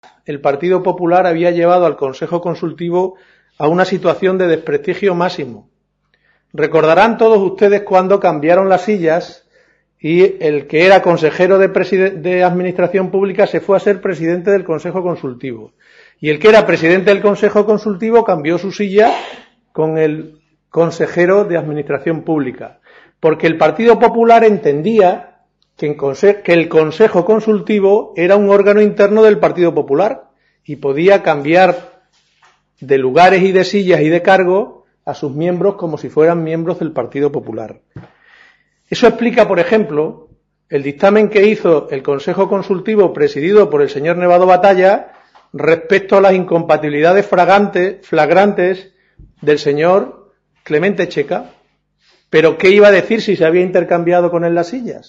el Partido Popular había llevado al Consejo Consultivo a una situación de desprestigio máximo. Recordarán todos ustedes cuando cambiaron las sillas y el que era consejero de Administración Pública se fue a ser presidente del Consejo Consultivo. Y el que era presidente del Consejo Consultivo cambió su silla con el consejero de Administración Pública. Porque el Partido Popular entendía que el Consejo Consultivo era un órgano interno del Partido Popular y podía cambiar de lugares y de sillas y de cargo a sus miembros como si fueran miembros del Partido Popular. Eso explica, por ejemplo, el dictamen que hizo el Consejo Consultivo presidido por el señor Nevado Batalla respecto a las incompatibilidades flagrantes del señor Clemente Checa. ¿Pero qué iba a decir si se había intercambiado con él las sillas?